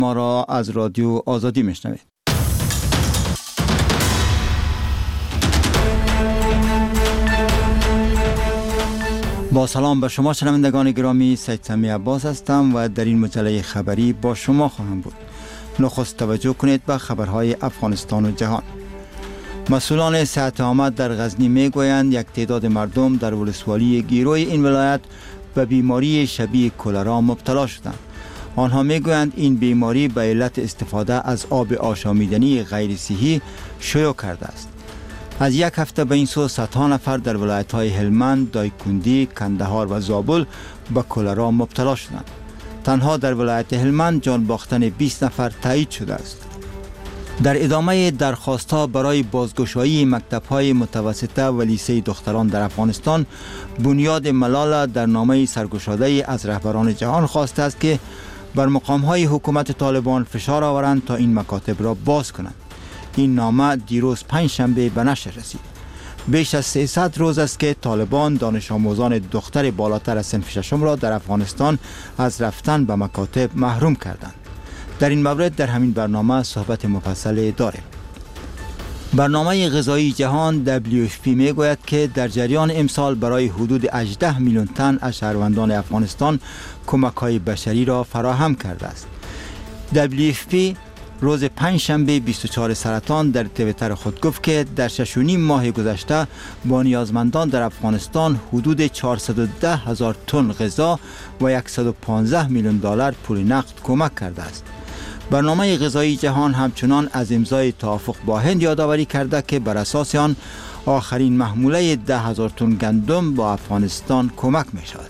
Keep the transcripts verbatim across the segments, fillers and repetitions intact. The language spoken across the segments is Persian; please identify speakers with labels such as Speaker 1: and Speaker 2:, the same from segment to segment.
Speaker 1: ما را از رادیو آزادی میشنوید. با سلام به شما شنوندگان گرامی، سید سمی عباس هستم و در این مجله خبری با شما خواهم بود. نخست توجه کنید به خبرهای افغانستان و جهان. مسئولان صحت عامه در غزنی میگویند یک تعداد مردم در ولسوالی گیرو این ولایت به بیماری شبیه کلرا مبتلا شدند. آنها میگویند این بیماری به علت استفاده از آب آشامیدنی غیر صحی شیوع کرده است. از یک هفته به این سو صدها نفر در ولایت‌های هلمند، دایکندی، کندهار و زابل به کلرا مبتلا شدند. تنها در ولایت هلمند جان باختن بیست نفر تایید شده است. در ادامه درخواست‌ها برای بازگشایی مکتب‌های متوسطه و لیسه دختران در افغانستان، بنیاد ملال در نامه سرگشاده از رهبران جهان خواسته است که بر مقام‌های حکومت طالبان فشار آورند تا این مکاتب را باز کنند. این نامه دیروز پنج شنبه به نشر رسید. بیش از سیصد روز است که طالبان دانش آموزان دختر بالاتر از صنف ششم را در افغانستان از رفتن به مکاتب محروم کردند. در این مورد در همین برنامه صحبت مفصل داریم. برنامه غذایی جهان دبلیو اف پی می گوید که در جریان امسال برای حدود هجده میلیون تن از شهروندان افغانستان کمک‌های بشری را فراهم کرده است. دبلیو اف پی روز پنج شنبه بیست و چهارم سرطان در توییتر خود گفت که در شش و نیم ماه گذشته با نیازمندان در افغانستان حدود چهارصد و ده هزار تن غذا و صد و پانزده میلیون دلار پول نقد کمک کرده است. برنامه غذایی جهان همچنان از امضای توافق با هند یادآوری کرده که بر اساس آن آخرین محموله ده هزار تن گندم با افغانستان کمک می شود.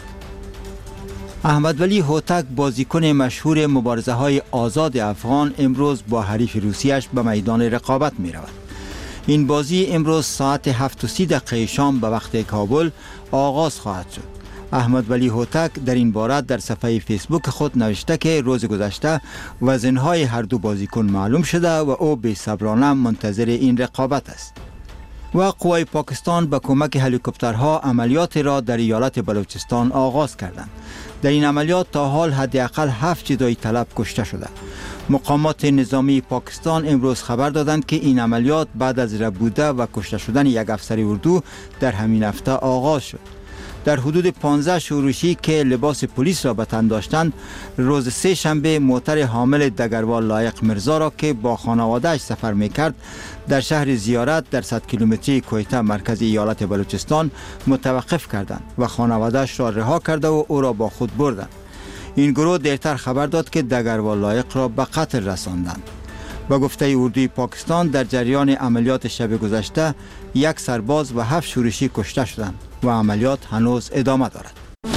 Speaker 1: احمد ولی هوتک، بازیکن مشهور مبارزه های آزاد افغان، امروز با حریف روسیش به میدان رقابت می رود. این بازی امروز ساعت هفت و سی دقیقه شام به وقت کابل آغاز خواهد شد. احمد ولی هوتک در این باره در صفحه فیسبوک خود نوشته که روز گذشته وزنهای هر دو بازیکن معلوم شده و او بی‌صبرانه منتظر این رقابت است. و قوای پاکستان با کمک هلیکوپترها عملیات را در ایالت بلوچستان آغاز کردند. در این عملیات تا حال حداقل هفت جدایی طلب کشته شده. مقامات نظامی پاکستان امروز خبر دادند که این عملیات بعد از ربوده و کشته شدن یک افسر اردو در همین هفته آغاز شد. در حدود پانزده شورشی که لباس پلیس را به تن داشتند، روز سه شنبه موتر حامل دگروال لایق مرزا را که با خانواده‌اش سفر می‌کرد در شهر زیارت در صد کیلومتری کویته مرکز ایالت بلوچستان متوقف کردند و خانواده‌اش را رها کرده و او را با خود بردند. این گروه دیرتر خبر داد که دگروال لایق را به قتل رساندند. با گفته اردوی پاکستان در جریان عملیات شب گذشته یک سرباز و هفت شورشی کشته شدند و عملیات هنوز ادامه دارد.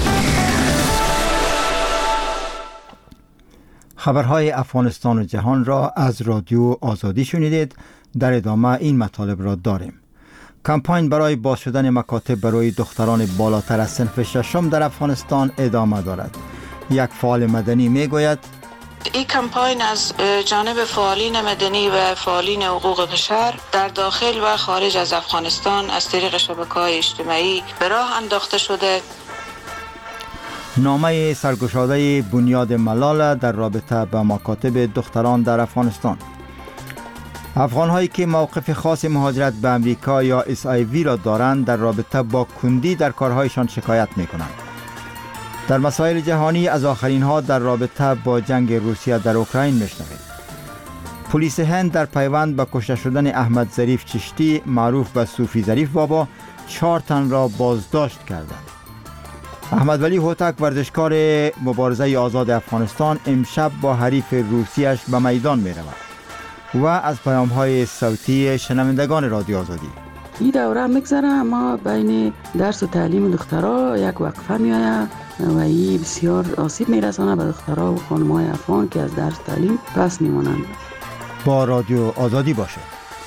Speaker 1: خبرهای افغانستان و جهان را از رادیو آزادی شنیدید. در ادامه این مطالب را داریم. کمپاین برای باز شدن مکاتب برای دختران بالاتر از صنف ششم در افغانستان ادامه دارد. یک فعال مدنی میگوید
Speaker 2: این کمپاین از جانب فعالین مدنی و فعالین حقوق بشر در داخل و خارج از افغانستان از طریق شبکه‌های اجتماعی به راه انداخته شده.
Speaker 1: نامه سرگشاده بنیاد ملال در رابطه با مکاتب دختران در افغانستان. افغان‌هایی که موقف خاص مهاجرت به امریکا یا اس آی وی را دارند در رابطه با کندی در کارهایشان شکایت می‌کنند. در مسائل جهانی از آخرین ها در رابطه با جنگ روسیه در اوکراین میشنوید. پلیس هند در پیوند به کشته شدن احمد ظریف چشتی معروف به صوفی ظریف بابا چهار تن را بازداشت کردند. احمد ولی هوتک، ورزشکار مبارزه آزاد افغانستان، امشب با حریف روسیش به میدان می رود. و از پیام های صوتی شنوندگان رادیو آزادی.
Speaker 3: این دوره میگذره اما بین درس و تعلیم دخترها یک وقفه میآید و این بسیار آسیب میرسانه به دخترها و خانم‌های افغان که از درس تعلیم پس میمانند.
Speaker 1: با رادیو آزادی باشه.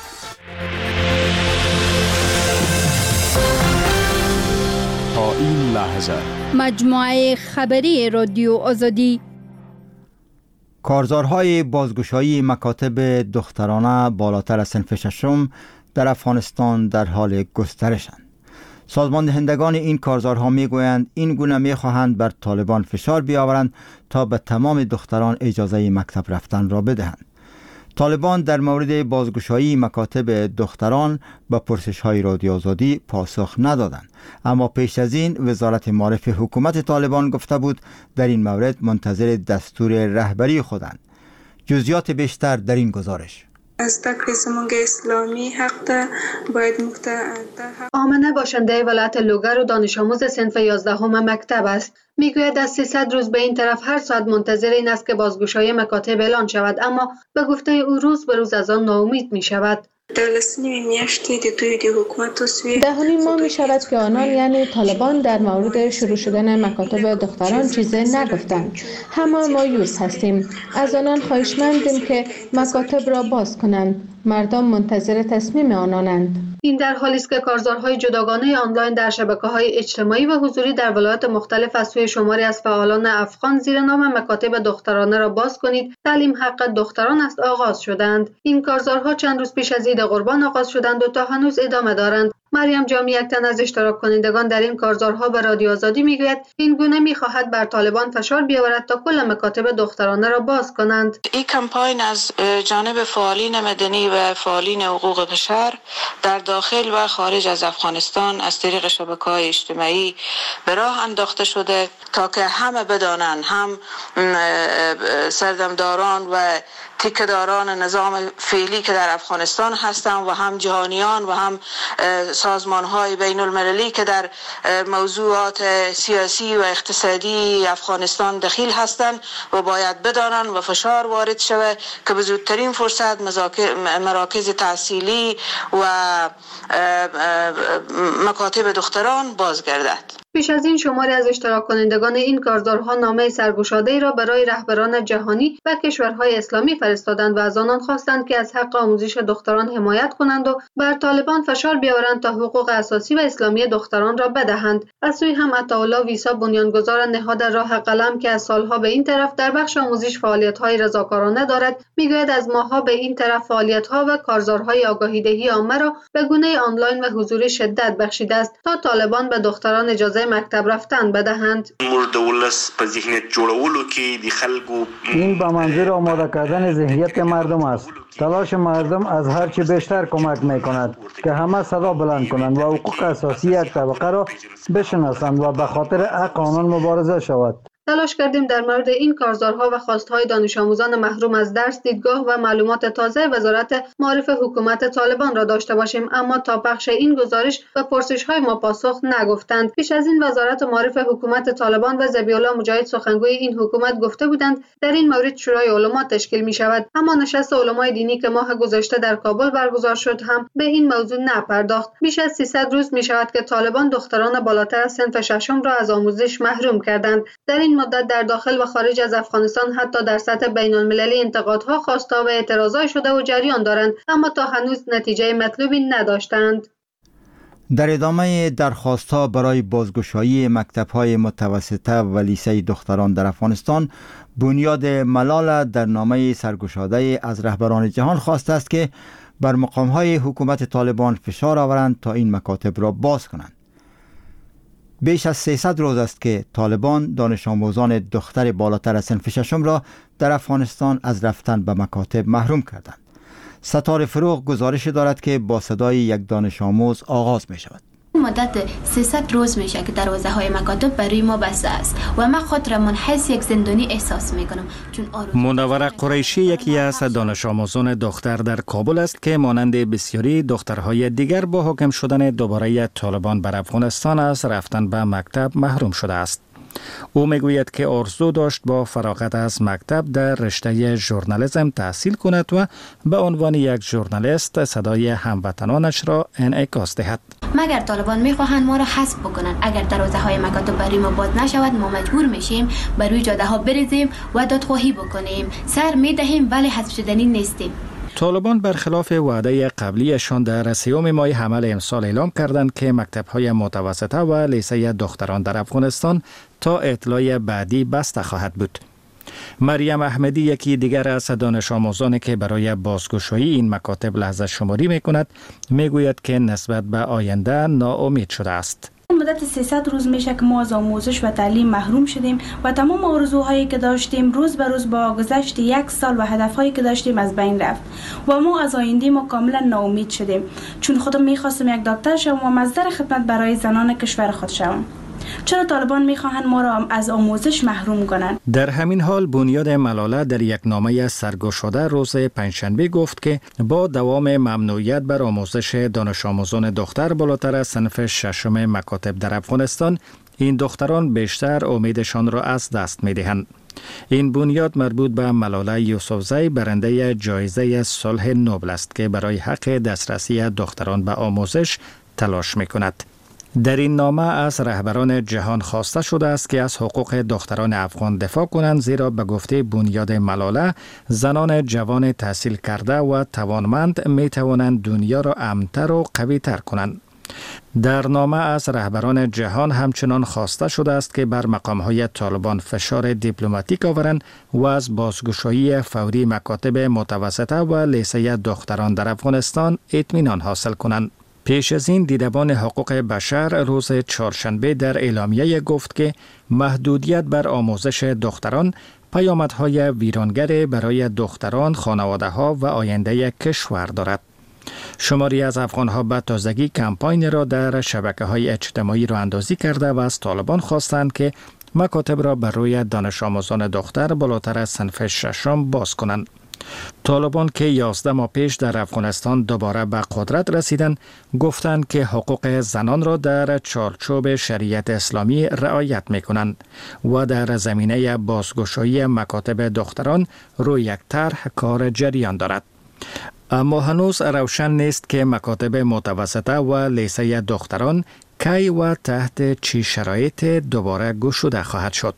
Speaker 4: تا این لحظه
Speaker 5: مجموعه خبری رادیو آزادی.
Speaker 1: کارزارهای بازگشایی مکاتب دخترانه بالاتر از صنف ششم در افغانستان در حال گسترشند. سازماندهندگان این کارزارها میگویند این گونه میخواهند بر طالبان فشار بیاورند تا به تمام دختران اجازه مکتب رفتن را بدهند. طالبان در مورد بازگشایی مکاتب دختران به پرسش‌های رادیو آزادی پاسخ ندادند، اما پیش از این وزارت معارف حکومت طالبان گفته بود در این مورد منتظر دستور رهبری خودند. جزئیات بیشتر در این گزارش.
Speaker 6: از تکلیف زمانگ اسلامی حق ده باید مقتدر.
Speaker 7: آمنه باشنده ولایت لوگر و دانش آموز صنف یازدهم مکتب است. میگوید از سیصد روز به این طرف هر ساعت منتظر این است که بازگشایی مکاتب اعلان شود، اما به گفته او روز به روز از آن ناامید می شود.
Speaker 8: دهانی ما می شود که آنان یعنی طالبان در مورد شروع شدن مکاتب دختران چیزی نگفتند. همه ما یوز هستیم. از آنان خواهشمندیم که مکاتب را باز کنند. مردم منتظر تصمیم آنانند.
Speaker 7: این در حالی است که کارزارهای جداگانه آنلاین در شبکه‌های اجتماعی و حضوری در ولایات مختلف از سوی شماری از فعالان افغان زیر نام مکاتب دخترانه را باز کنید، تعلیم حق دختران است آغاز شدند. این کارزارها چند روز پیش از عید قربان آغاز شدند و تا هنوز ادامه دارند. مریم جامی، یک تن از اشتراک کنندگان در این کارزارها، به رادیو آزادی میگوید این گونه میخواهد بر طالبان فشار بیاورد تا کل مکاتب دخترانه را باز کنند.
Speaker 2: این کمپاین از جانب فعالین مدنی و فعالین حقوق بشر در داخل و خارج از افغانستان از طریق شبکه‌های اجتماعی به راه انداخته شده تا که همه بدانند، هم سردمداران و تکه‌داران نظام فعلی که در افغانستان هستند و هم جهانیان و هم سازمان‌های بین المللی که در موضوعات سیاسی و اقتصادی افغانستان دخیل هستند و باید بدانند و فشار وارد شود که به زودترین فرصت مراکز تحصیلی و مکاتب دختران بازگردد.
Speaker 7: پیش از این شماری از اشتراک کنندگان این کارزارها نامه سرگشاده‌ای را برای رهبران جهانی و کشورهای اسلامی فرستادند و از آنان خواستند که از حق آموزش دختران حمایت کنند و بر طالبان فشار بیاورند تا حقوق اساسی و اسلامی دختران را بدهند. از سوی هم عطاالله ویسا، بنیانگذار نهاد راه قلم که از سالها به این طرف در بخش آموزش فعالیت‌های رضاکارانه دارد، میگوید از ماه‌ها به این طرف فعالیت‌ها و کارزارهای آگاهی‌دهی عامه را به گونه آنلاین و حضوری شدت بخشیده است تا طالبان به دختران اجازه مکتب رفتن بدهند.
Speaker 9: این به منظور آماده کردن ذهنیت مردم است. تلاش مردم از هر چه بیشتر کمک می‌کند که همه صدا بلند کنند و حقوق اساسی یک طبقه را بشناسند و به خاطر حق آنان مبارزه شود.
Speaker 7: تلاش کردیم در مورد این کارزارها و خواستهای دانش آموزان محروم از درس، دیدگاه و معلومات تازه وزارت معارف حکومت طالبان را داشته باشیم، اما تا پخش این گزارش و پرسش‌های ما پاسخ نگفتند. پیش از این وزارت معارف حکومت طالبان و ذبیح‌الله مجاهد، سخنگوی این حکومت، گفته بودند در این مورد شورای علما تشکیل می شود، اما نشست علمای دینی که ماه گذشته در کابل برگزار شد هم به این موضوع نپرداخت. بیش از سیصد روز می شود که طالبان دختران بالاتر از صنف ششم را از آموزش محروم کردند. در این مدت در داخل و خارج از افغانستان حتی در سطح بین المللی انتقادها، خواستها و اعتراضات شده و جریان دارند، اما تا هنوز نتیجه مطلوبی نداشتند.
Speaker 1: در ادامه درخواست‌ها برای بازگشایی مکتب‌های متوسطه و لیسه دختران در افغانستان، بنیاد ملال در نامه سرگشاده از رهبران جهان خواسته است که بر مقام‌های حکومت طالبان فشار آورند تا این مکاتب را باز کنند. بیش از سیصد روز است که طالبان دانش آموزان دختر بالاتر از صنف ششم را در افغانستان از رفتن به مکاتب محروم کردند. ستاره فروغ گزارش دارد که با صدای یک دانش آموز آغاز می شود.
Speaker 10: مدت سیصد روز میشه که دروازه های مکاتب برای ما بسته است و من خود را منحصر یک زندانی احساس میکنم.
Speaker 11: منوره قریشی یکی از دانش آموزان دختر در کابل است که مانند بسیاری دخترهای دیگر با حاکم شدن دوباره طالبان بر افغانستان از رفتن به مکتب محروم شده است. او میگوید که آرزو داشت با فراغت از مکتب در رشته ژورنالیسم تحصیل کند و به عنوان یک ژورنالیست صدای هموطنانش را انعکاس دهد.
Speaker 10: مگر طالبان میخواهند ما را حذف بکنند، اگر دروازه های مکاتب برای ما باز نشود، ما مجبور میشیم بر روی جاده ها بریزیم و دادخواهی بکنیم. سر میدهیم ولی حذف شدنی نیستیم.
Speaker 11: طالبان برخلاف وعده قبلیشان در سیوم ماه حمل امسال اعلام کردند که مکتب‌های متوسطه و لیسه دختران در افغانستان تا اطلاع بعدی بسته خواهد بود. مریم احمدی یکی دیگر از دانش آموزانی که برای بازگشایی این مکاتب لحظه شماری می کند می گوید که نسبت به آینده ناامید شده است.
Speaker 12: مدت سیصد روز میشه که ما از آموزش و تعلیم محروم شدیم و تمام آرزوهایی که داشتیم روز به روز با گذشت یک سال و هدفهایی که داشتیم از بین رفت و ما از آینده ما کاملا ناامید شدیم، چون خودم میخواستم یک دکتر شوم و مصدر خدمت برای زنان کشور خود شوم. چرا طالبان میخواهند ما را از آموزش محروم کنند؟
Speaker 11: در همین حال بنیاد ملاله در یک نامه سرگشاده روز پنجشنبه گفت که با دوام ممنوعیت بر آموزش دانش آموزان دختر بالاتر از صنف ششم مکاتب در افغانستان، این دختران بیشتر امیدشان را از دست میدهند. این بنیاد مربوط به ملاله یوسفزی برنده جایزه صلح نوبل است که برای حق دسترسی دختران به آموزش تلاش میکند. در این نامه از رهبران جهان خواسته شده است که از حقوق دختران افغان دفاع کنند، زیرا به گفته بنیاد ملاله زنان جوان تحصیل کرده و توانمند می توانند دنیا را امن‌تر و قوی‌تر کنند. در نامه از رهبران جهان همچنان خواسته شده است که بر مقام‌های طالبان فشار دیپلماتیک آورند و از بازگشایی فوری مکاتب متوسطه و لیسه دختران در افغانستان اطمینان حاصل کنند. پیش از این دیدبان حقوق بشر روز چهارشنبه در اعلامیه گفت که محدودیت بر آموزش دختران پیامدهای ویرانگر برای دختران، خانواده‌ها و آینده کشور دارد. شماری از افغان‌ها به تازگی کمپاین را در شبکه‌های اجتماعی راه اندازی کرده و از طالبان خواستند که مکاتب را بر روی دانش آموزان دختر بالاتر از صنف ششم باز کنند. طالبان که یازده ماه پیش در افغانستان دوباره به قدرت رسیدند، گفتند که حقوق زنان را در چارچوب شریعت اسلامی رعایت می‌کنند و در زمینه بازگشایی مکاتب دختران روی یک طرح کار جریان دارد. اما هنوز روشن نیست که مکاتب متوسطه و لیسه دختران کی و تحت چه شرایط دوباره گشوده خواهد شد.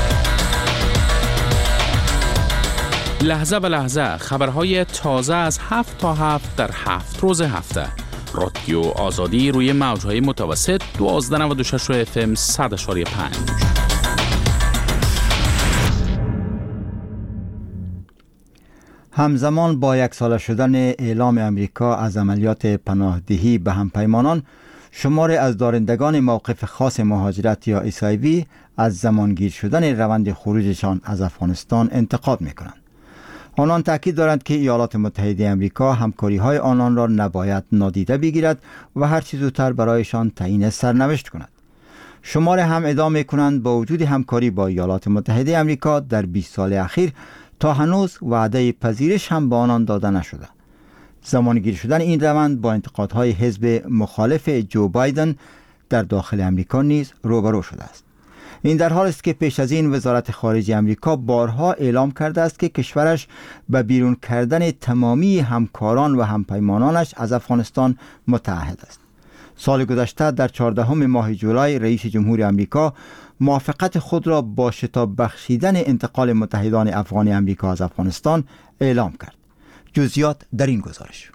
Speaker 4: لحظه به لحظه خبرهای تازه از هفت تا هفت در هفت روز هفته. رادیو آزادی روی موجهای متوسط دوازده نود و شش اف ام صد و پنج.
Speaker 1: همزمان با یک ساله شدن اعلام امریکا از عملیات پناهدهی به همپیمانان، شماری از دارندگان موقف خاص مهاجرت یا اس آی وی از زمانگیر شدن روند خروجشان از افغانستان انتقاد می‌کنند. آنان تاکید دارند که ایالات متحده آمریکا همکاری‌های آنان را نباید نادیده بگیرد و هر چه زودتر برایشان تعیین سرنوشت کند. شماره هم ادعا کنند با وجود همکاری با ایالات متحده آمریکا در بیست سال اخیر تا هنوز وعده پذیرش هم به آنان داده نشده. زمانگیر شدن این روند با انتقادهای حزب مخالف جو بایدن در داخل آمریکا نیز روبرو شده است. این در حال است که پیش از این وزارت خارجه آمریکا بارها اعلام کرده است که کشورش به بیرون کردن تمامی همکاران و همپیمانانش از افغانستان متعهد است. سال گذشته در چهاردهم ماه جولای رئیس جمهور آمریکا موافقت خود را با شتاب بخشیدن انتقال متحدان افغان آمریکا از افغانستان اعلام کرد. جزئیات در این گزارش.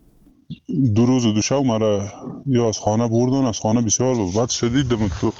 Speaker 13: دو روز و دو شب مرا یا از خانه بردن، از خانه بسیار بد شدید دم تو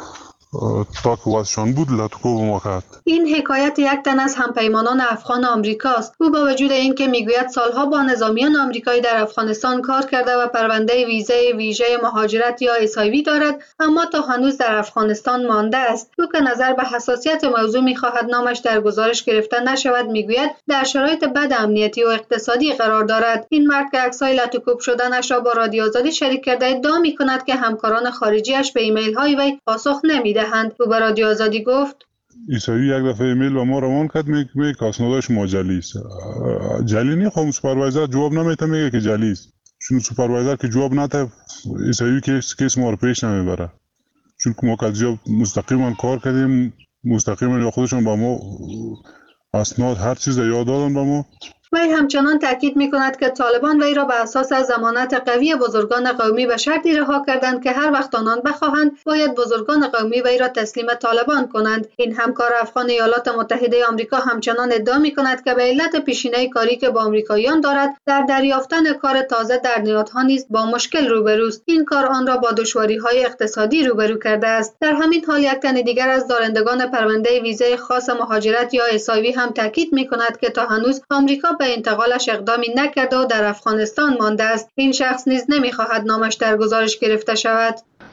Speaker 13: تا که واسشان بود لطکو ما کرد.
Speaker 7: این حکایت یک تن از همپیمانان افغان آمریکاست. او با وجود اینکه میگوید سالها با نظامیان آمریکایی در افغانستان کار کرده و پرونده ویزه ویژه مهاجرت یا اس آی وی دارد، اما تا هنوز در افغانستان مانده است. او که نظر به حساسیت موضوع میخواهد نامش در گزارش گرفته نشود، میگوید در شرایط بد امنیتی و اقتصادی قرار دارد. این مرد که عکسای لطوکوب شدنش را با رادیو آزادی شریک کرده ادعا میکند که همکاران خارجیش به ایمیل های وی پاسخ نمیدهند. او به رادیو آزادی گفت
Speaker 13: ایسایی یک دفعه ایمیل به ما روان کرد، میگه می کاسنوداش ما جلی است. جلی نی خب سوپروایزر جواب نمیده، میگه که جلی است. چون سوپروایزر که جواب نده ایسایی کیس کیس ما رو پیش نمیبره. چون ما کجا مستقیما کار کردیم، مستقیما یا خودشون با ما اسناد هر چیز یاد دادن با ما،
Speaker 7: وی همچنان تاکید می‌کند که طالبان وی را به اساس ضمانت قوی بزرگان قومی به شرطی رها کردند که هر وقت آنان بخواهند باید بزرگان قومی وی را تسلیم طالبان کنند. این همکار افغان ایالات متحده آمریکا همچنان ادعا می‌کند که به علت پیشینه کاری که با آمریکاییان دارد در دریافتن کار تازه در نهادها نیز با مشکل روبروست. این کار آن را با دشواری‌های اقتصادی روبرو کرده است. در همین حال یک تن دیگر از دارندگان پرونده ویزای خاص مهاجرت یا اس آی وی هم تاکید می‌کند که تا هنوز آمریکا به انتقالش اقدامی نکرده و در افغانستان مانده است. این شخص نیز نمی‌خواهد نامش در گزارش گرفته شود.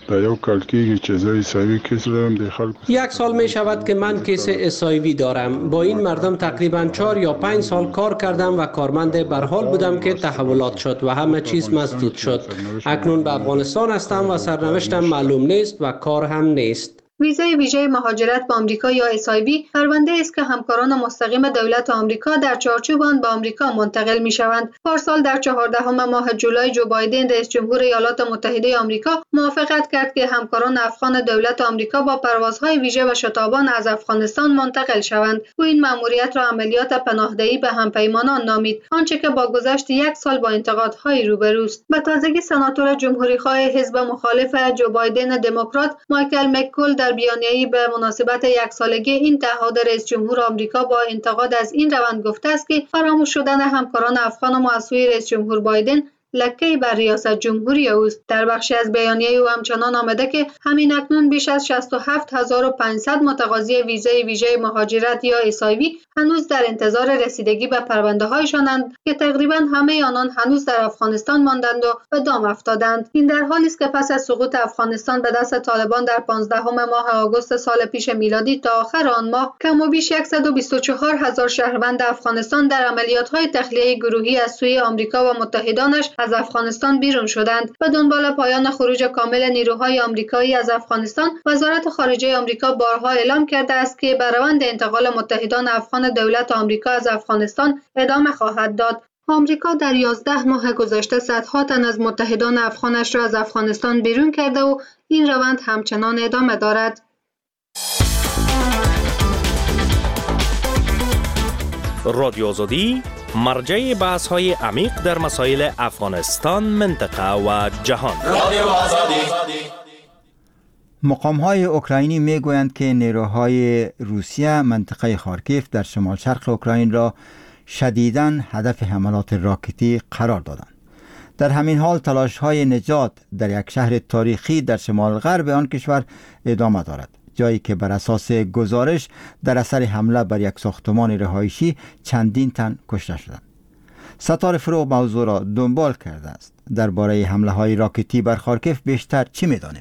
Speaker 14: یک سال می شود که من کیس اس آی وی دارم. با این مردم تقریبا چهار یا پنج سال کار کردم و کارمند بر حال بودم که تحولات شد و همه چیز مسدود شد. اکنون به افغانستان هستم و سرنوشتم معلوم نیست و کار هم نیست.
Speaker 7: ویزای ویژه مهاجرت به آمریکا یا اس آی وی پرونده است که همکاران مستقیم دولت آمریکا در چارچوب آن به آمریکا منتقل می‌شوند. پارسال در چهاردهم ماه جولای جو بایدن رئیس جمهور ایالات متحده آمریکا موافقت کرد که همکاران افغان دولت آمریکا با پروازهای ویژه و شتابان از افغانستان منتقل شوند. او این مأموریت را عملیات پناهدهی به همپیمانان نامید، آنچه که با گذشت یک سال با انتقادهای روبروست. به تازگی سناتور جمهوری‌خواه حزب مخالف جو بایدن دموکرات مایکل مککول در بیانیه‌ای به مناسبت یک سالگی این تعهد رئیس جمهور آمریکا با انتقاد از این روند گفته است که فراموش شدن همکاران افغان ما از سوی رئیس جمهور بایدن لکه‌ای بر ریاست جمهوری اوست. در بخشی از بیانیه او همچنان آمده که همین اکنون بیش از شصت و هفت هزار و پانصد متقاضی ویزای ویژه مهاجرت یا اس آی وی هنوز در انتظار رسیدگی به پرونده‌هایشانند که تقریبا همه آنان هنوز در افغانستان ماندند و به دام افتادند. این در حالی است که پس از سقوط افغانستان به دست طالبان در پانزدهم ماه آگوست سال پیش میلادی تا آخر آن ماه کم و بیش صد و بیست و چهار هزار شهروند افغانستان در عملیات‌های تخلیه گروهی از سوی آمریکا و متحدانش از افغانستان بیرون شدند. به دنبال پایان خروج کامل نیروهای آمریکایی از افغانستان، وزارت خارجه آمریکا بارها اعلام کرده است که به روند انتقال متحدان افغان دولت آمریکا از افغانستان ادامه خواهد داد. آمریکا در یازده ماه گذشته صدها تن از متحدان افغانش را از افغانستان بیرون کرده و این روند همچنان ادامه دارد.
Speaker 15: رادیو آزادی مرجع بحث های عمیق در مسائل افغانستان، منطقه و جهان. رادیو آزادی.
Speaker 1: مقام های اوکراینی می گویند که نیروهای روسیه منطقه خارکیف در شمال شرق اوکراین را شدیداً هدف حملات راکتی قرار دادند. در همین حال تلاش های نجات در یک شهر تاریخی در شمال غرب آن کشور ادامه دارد، جایی که بر اساس گزارش در اثر حمله بر یک ساختمان رهایشی چندین تن کشته شدند. ستاره فروغ موضوع را دنبال کرده است. درباره حمله های راکتی بر خارکیف بیشتر چی می‌دانیم؟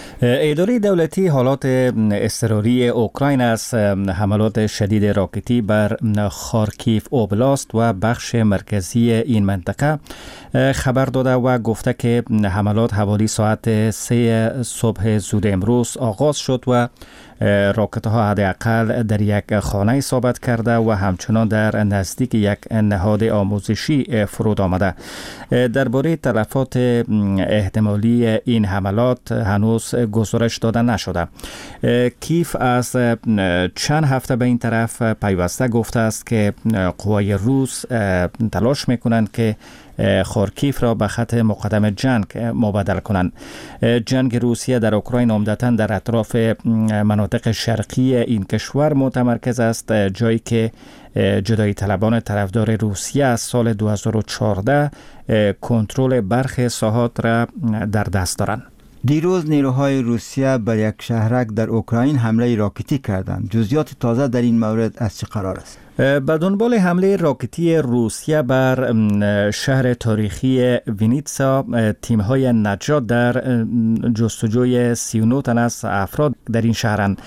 Speaker 11: اداره دولتی حالات اضطراری اوکراین از حملات شدید راکتی بر خارکیف اوبلاست و بخش مرکزی این منطقه خبر داده و گفته که حملات حوالی ساعت سه صبح زود امروز آغاز شد و راکت ها حداقل در یک خانه اصابت کرده و همچنان در نزدیک یک نهاد آموزشی فرود آمده. درباره تلفات احتمالی این حملات هنوز گزارش داده نشده. کیف از چند هفته به این طرف پیوسته گفته است که قوای روس تلاش میکنند که خارکیف را به خط مقدم جنگ مبادله کنند. جنگ روسیه در اوکراین عمدتاً در اطراف مناطق شرقی این کشور متمرکز است، جایی که جدایی طلبان طرفدار روسیه از سال دو هزار و چهارده کنترل برخی ساحات را در دست دارند.
Speaker 1: دیروز نیروهای روسیه بر یک شهرک در اوکراین حمله راکتی کردند. جزئیات تازه در این مورد از چه قرار است؟
Speaker 11: به دنبال حمله راکتی روسیه بر شهر تاریخی وینیتسا، تیم‌های نجات در جستجوی سی و نه تن از افراد در این شهرند.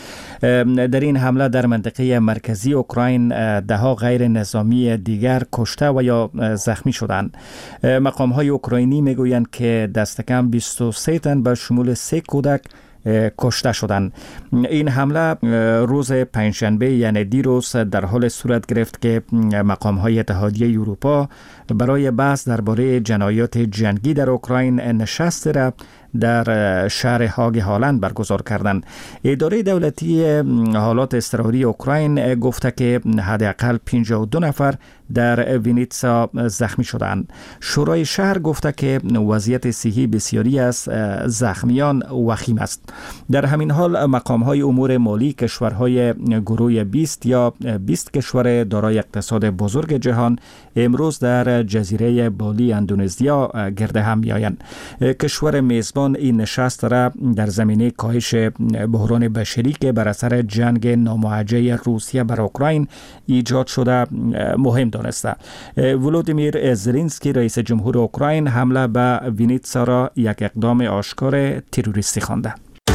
Speaker 11: در این حمله در منطقه مرکزی اوکراین ده‌ها غیر نظامی دیگر کشته و یا زخمی شدند. مقام‌های اوکراینی میگویند که دست کم بیست و سه تن به شمول سه کودک کشته شدند. این حمله روز پنجشنبه یعنی دیروز در حال صورت گرفت که مقام‌های اتحادیه اروپا برای بحث درباره جنایات جنگی در اوکراین نشست را در شهر هاگ هالند برگزار کردند. اداره دولتی حالات اضطراری اوکراین گفته که حداقل پنجاه و دو نفر در وینیتسا زخمی شدند. شورای شهر گفته که وضعیت صحی بسیاری از زخمیان وخیم است. در همین حال مقام‌های امور مالی کشورهای گروه بیست یا بیست کشور دارای اقتصاد بزرگ جهان امروز در جزیره بالی اندونزیا گرد هم می‌آیند. کشور میزبان این نشست را در زمینه کاهش بحران بشری که بر اثر جنگ ناموجه روسیه بر اوکراین ایجاد شده مهم دانسته. ولودیمیر زلنسکی رئیس جمهور اوکراین حمله به وینیتسا را یک اقدام آشکار تروریستی خوانده.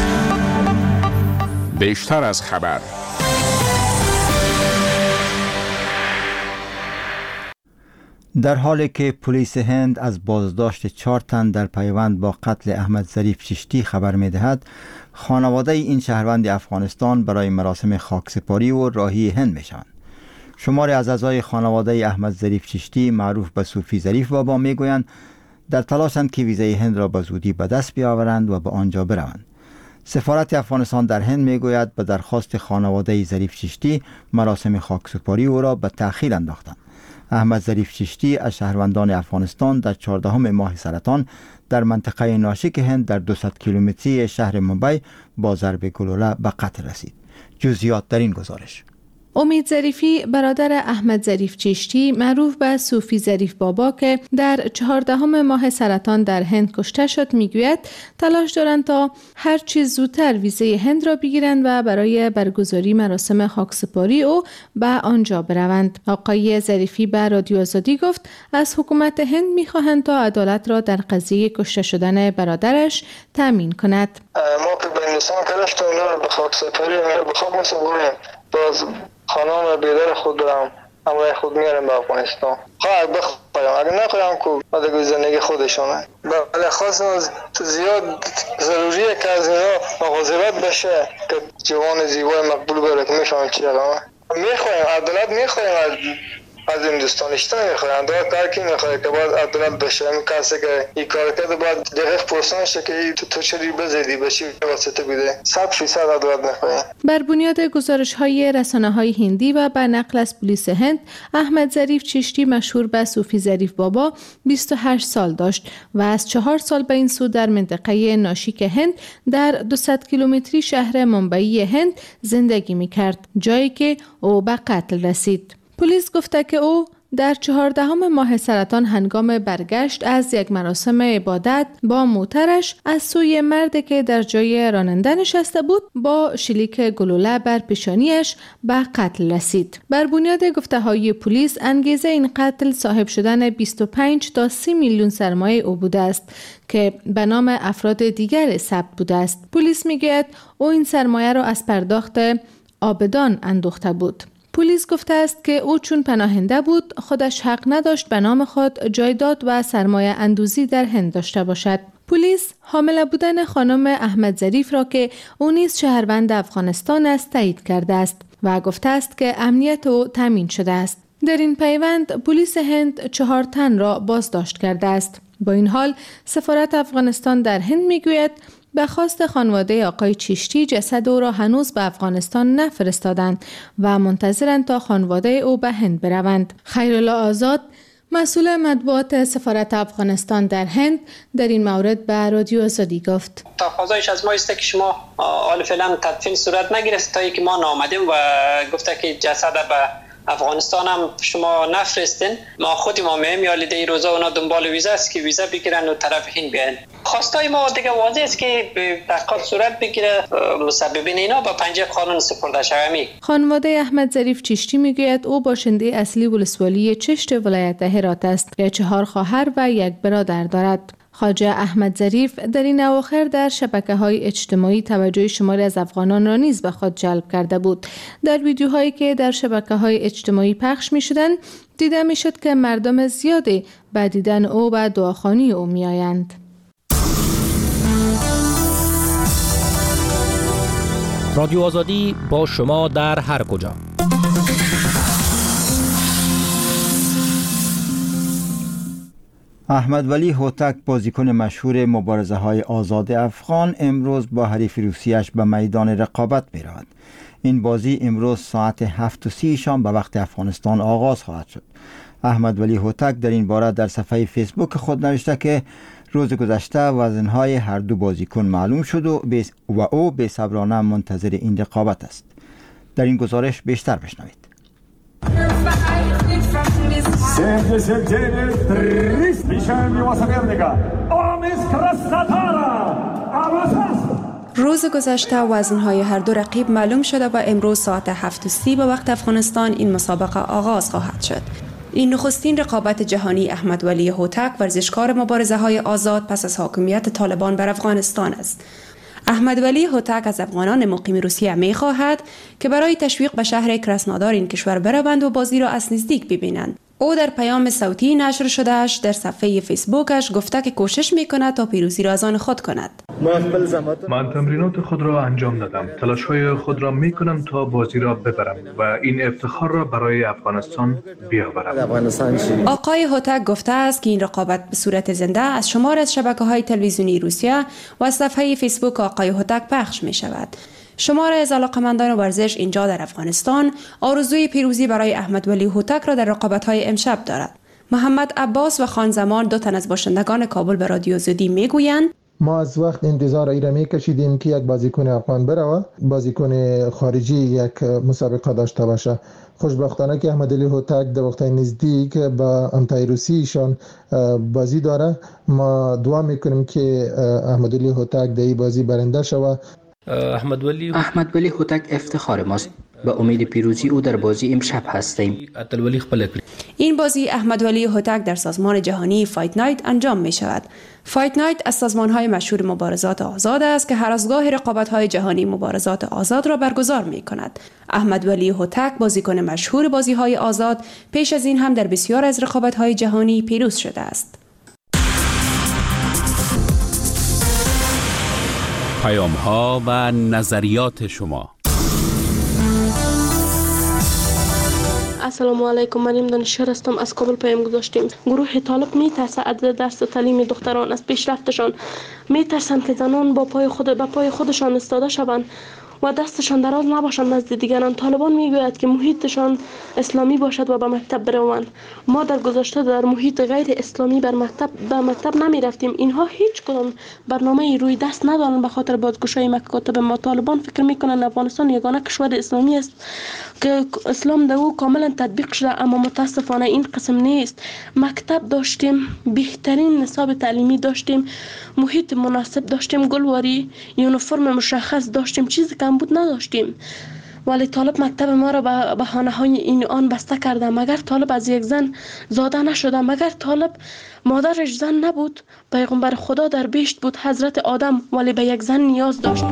Speaker 4: بیشتر از خبر.
Speaker 1: در حالی که پلیس هند از بازداشت چهار تن در پیوند با قتل احمد ظریف چشتی خبر می‌دهد، خانواده این شهروند افغانستان برای مراسم خاکسپاری و راهی هند می‌شوند. شماری از اعضای خانواده احمد ظریف چشتی معروف به صوفی ظریف بابا میگویند در تلاشند که ویزای هند را به زودی به دست بیاورند و به آنجا بروند. سفارت افغانستان در هند میگوید به درخواست خانواده ظریف چشتی مراسم خاکسپاری او را به تأخیر انداختند. احمد ظریف چشتی از شهروندان افغانستان در چهاردهم ماه سرطان در منطقه ناشیک هند در دویست کیلومتری شهر ممبئی با ضرب گلوله به قتل رسید. جزئیات در این گزارش.
Speaker 8: امید ظریفی برادر احمد ظریف چشتی معروف به صوفی ظریف بابا که در چهاردهم ماه سرطان در هند کشته شد میگوید تلاش دارند تا هر چیز زودتر ویزای هند را بگیرند و برای برگزاری مراسم خاکسپاری او به آنجا بروند. آقای ظریفی به رادیو آزادی گفت از حکومت هند میخواهند تا عدالت را در قضیه کشته شدن برادرش تامین کند.
Speaker 16: ما که به هندوستان تلاش کردیم به خاکسپاری به خاکسپاری باز خانم بیدر خود دارم امرای خود میارم به افغانستان. خواهد بخوایم اگر نخوایم که دیگه زندگی خودشانه. بله خواستم زیاد ضروریه که از اینا مواظبت بشه که جوان زیبای مقبول بره که میفهمن چی رقمه. میخوایم عدالت میخوایم از از هندوستان اشتن میخوایم عدالت کار کی میخواد که باید عدالت بشه. این کسی که این کار کرده باید دقیق پرسان شه که تو تو چری بزدی بشی واسطه بده. صد فیصد عدالت میخوایم.
Speaker 8: بر بنیاد گزارش‌های رسانه‌های هندی و به نقل از پلیس هند، احمد ظریف چشتی مشهور به صوفی ظریف بابا بیست و هشت سال داشت و از چهار سال به این سو در منطقه ناشیک هند در دویست کیلومتری شهر ممبئی هند زندگی می‌کرد، جایی که او به قتل رسید. پلیس گفته که او در چهاردهم ماه سرطان هنگام برگشت از یک مراسم عبادت با موترش از سوی مردی که در جای راننده نشسته بود با شلیک گلوله بر پیشانیش به قتل رسید. بر بنیاد گفته‌های پلیس انگیزه این قتل صاحب شدن بیست و پنج تا سی میلیون سرمایه او بوده است که به نام افراد دیگر ثبت بوده است. پلیس میگوید او این سرمایه را از پرداخت آبدان اندوخته بود. پلیس گفته است که او چون پناهنده بود خودش حق نداشت به نام خود جایداد و سرمایه اندوزی در هند داشته باشد. پلیس حامله بودن خانم احمد ظریف را که او نیز شهروند افغانستان است تایید کرده است و گفته است که امنیت او تامین شده است. در این پیوند پلیس هند چهار تن را بازداشت کرده است. با این حال سفارت افغانستان در هند میگوید به خواست خانواده آقای چشتی جسد او را هنوز به افغانستان نفرستادند و منتظرند تا خانواده او به هند بروند. خیرالله آزاد مسئول مطبوعات سفارت افغانستان در هند در این مورد به رادیو آزادی گفت:
Speaker 17: تقاضایش از ما است که شما حال فعلا تدفین صورت نگرفت تا اینکه ما نامدیم و گفته که جسد به افغانستان هم شما نفرستین، ما خود ما میم یا لیده ای روزا اونا دنبال ویزا است که ویزا بگیرن و طرف هند بیان. خواستای ما دیگه واضح است که تحقیقات صورت بگیره، مسببین اینا با پنجه قانون سپرده شوند.
Speaker 8: خانواده احمد ظریف چشتی میگوید او باشنده اصلی ولسوالی چشت ولایت هرات است که چهار خواهر و یک برادر دارد. خواجه احمد ظریف در این اواخر در شبکه‌های اجتماعی توجه شماری از افغانان را نیز به خود جلب کرده بود. در ویدیوهایی که در شبکه‌های اجتماعی پخش می‌شدند، دیده می‌شد که مردم زیادی به دیدن او و دعاخوانی او می‌آیند.
Speaker 15: رادیو آزادی با شما در هر کجا.
Speaker 1: احمد ولی هوتک بازیکن مشهور مبارزه های آزاد افغان امروز با حریف روسیه‌اش به میدان رقابت می رود. این بازی امروز ساعت هفت و سی شام به وقت افغانستان آغاز خواهد شد. احمد ولی هوتک در این باره در صفحه فیسبوک خود نوشته که روز گذشته وزنهای هر دو بازیکن معلوم شد و, و او بی‌صبرانه منتظر این رقابت است. در این گزارش بیشتر بشنوید.
Speaker 18: روز گذشته وزنهای هر دو رقیب معلوم شده و امروز ساعت هفت و سی به وقت افغانستان این مسابقه آغاز خواهد شد. این نخستین رقابت جهانی احمد ولی هوتک ورزشکار مبارزه های آزاد پس از حاکمیت طالبان بر افغانستان است. احمد ولی هوتک از افغانان مقیم روسیه می خواهد که برای تشویق به شهر کراسنودار این کشور بروند و بازی را از نزدیک ببینند. او در پیام صوتی نشر شدهش در صفحه فیسبوکش گفته که کوشش می کند تا پیروزی را از آن خود کند.
Speaker 19: من تمرینات خود را انجام دادم. تلاش‌های خود را می کنم تا بازی را ببرم و این افتخار را برای افغانستان بیاورم.
Speaker 18: آقای هوتک گفته است که این رقابت به صورت زنده از شمار از شبکه‌های تلویزیونی روسیه و از صفحه فیسبوک آقای هوتک پخش می شود. شمار از علاقمندان ورزش اینجا در افغانستان آرزوی پیروزی برای احمد ولی هوتک را در رقابت‌های امشب دارد. محمد عباس و خان زمان دو تن از باشندگان کابل به رادیو آزادی میگویند
Speaker 20: ما از وقت انتظار ای را میکشیدیم که یک بازیکن افغان بروه، بازیکن خارجی یک مسابقه داشته باشه. خوشبختانه که احمد ولی هوتک در وقت نزدیک با امتای روسیشان بازی داره. ما دعا میکنیم که احمد ولی هوتک در این بازی برنده شود.
Speaker 21: احمد ولی احمد ولی هوتک افتخار ماست. به امید پیروزی او در بازی امشب هستیم.
Speaker 18: این بازی احمد ولی هوتک در سازمان جهانی فایت نایت انجام می شود. فایت نایت از سازمان‌های مشهور مبارزات آزاد است که هر از گاه رقابت‌های جهانی مبارزات آزاد را برگزار می کند. احمد ولی هوتک بازیکن مشهور بازی‌های آزاد پیش از این هم در بسیار از رقابت‌های جهانی پیروز شده است.
Speaker 4: پیام‌ها و نظریات شما.
Speaker 22: السلام علیکم، من دانشور هستم، از کابل پیام گذاشتیم. گروه طالب میترسه از درس تعلیم دختران، از پیشرفتشان میترسند که زنان با پای خود به پای خودشان استاده شوند و دستشان دراز نباشند نزد دیگران. طالبان میگوید که محیطشان اسلامی باشد و به مکتب بروند. ما در گذشته در محیط غیر اسلامی بر مکتب به مکتب نمی رفتیم. اینها هیچ کدام برنامه روی دست ندارند به خاطر بازگشایی مکاتب ما. طالبان فکر میکنند افغانستان یگانه کشور اسلامی است که اسلام در او کاملا تطبیق شده، اما متاسفانه این قسم نیست. مکتب داشتیم، بهترین نصاب تعلیمی داشتیم، محیط مناسب داشتیم، گلواری، یونیفرم مشخص داشتیم، چیزی کم بود نداشتیم. ولی طالب مکتب ما را به بهانه‌های این آن بسته کرده. مگر طالب از یک زن زاده نشده؟ مگر طالب مادرش زن نبود؟ پیغمبر خدا در بهشت بود، حضرت آدم، ولی به یک زن نیاز داشت.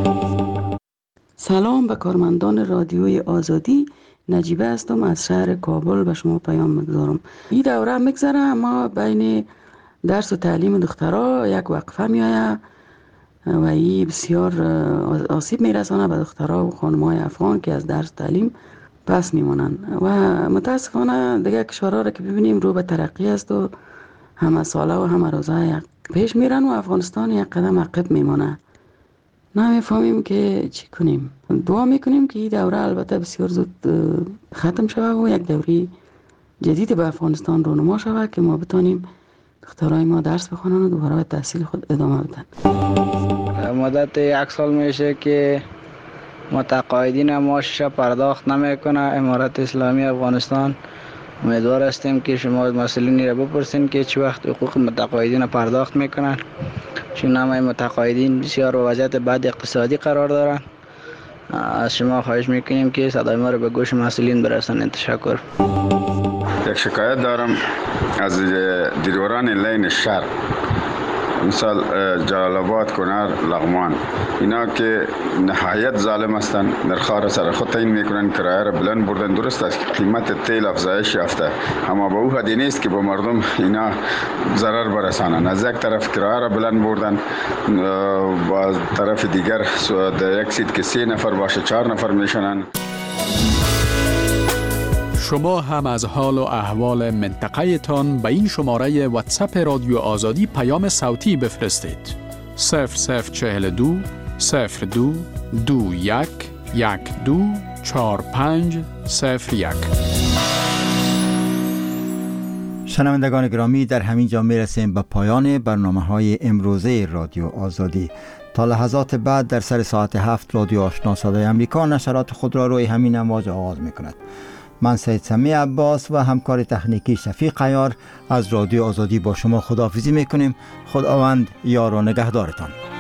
Speaker 3: سلام به کارمندان رادیوی آزادی. نجیبه هستم از شهر کابل به شما پیام میگذارم. این دوره میگذره، ما بین درس و تعلیم دخترها یک وقفه میآید و این بسیار آسیب میرسانه به دخترها و خانم‌های افغان که از درس تعلیم پس میمانند و متاسفانه دیگه کشورها را که ببینیم رو به ترقی است و همه ساله و همه روزه یک پیش میرن و افغانستان یک قدم عقب میمانه. نمیفهمیم که چی کنیم. دعا میکنیم که این دوره البته بسیار زود ختم شود و یک دوره جدید به افغانستان رونما شود که ما بتانیم دخترای ما درس بخونن و دوباره به تحصیل خود ادامه بدن.
Speaker 23: مدت یک سال میشه که متقاعدین معاشش پرداخت نمیکنه امارت اسلامی افغانستان. امیدوار هستیم که شما مسئولین را بپرسین که چه وقت حقوق متقاعدین پرداخت میکنن، چون همه متقاعدین بسیار با وضعیت بد اقتصادی قرار دارن. از شما خواهش میکنیم که صدای ما را به گوش مسئولین برسانید. تشکر.
Speaker 24: یک شکایت دارم از دیدوران لین شهر، مثال جلال آباد، کنر، لغمان، اینا که نهایت ظالم هستند. نرخ‌ها سر خود تعیین میکنن، کرایه را بلند بردن. درست است که قیمت تیل افزایش یافته، اما به او حدی نیست که به مردم اینا ضرر برسانند. از یک طرف کرایه را بلند بردن، با طرف دیگر در یک سیت که سه نفر باشه چهار نفر میشنن.
Speaker 4: شما هم از حال و احوال منطقه تان به این شماره واتساپ رادیو آزادی پیام صوتی بفرستید. صفر صفر چهل و دو صفر دو دو یک یک دو چهار پنج صفر یک.
Speaker 1: شنوندگان گرامی، در همین جا می رسیم به پایان برنامه های امروزه رادیو آزادی. تا لحظات بعد در سر ساعت هفت رادیو آشنا صدای امریکا نشرات خود را روی همین امواج آغاز می کند. من سید سمیع عباس و همکار تکنیکی شفیق عیار از رادیو آزادی با شما خداحافظی می کنیم. خداوند یار و نگهدارتان.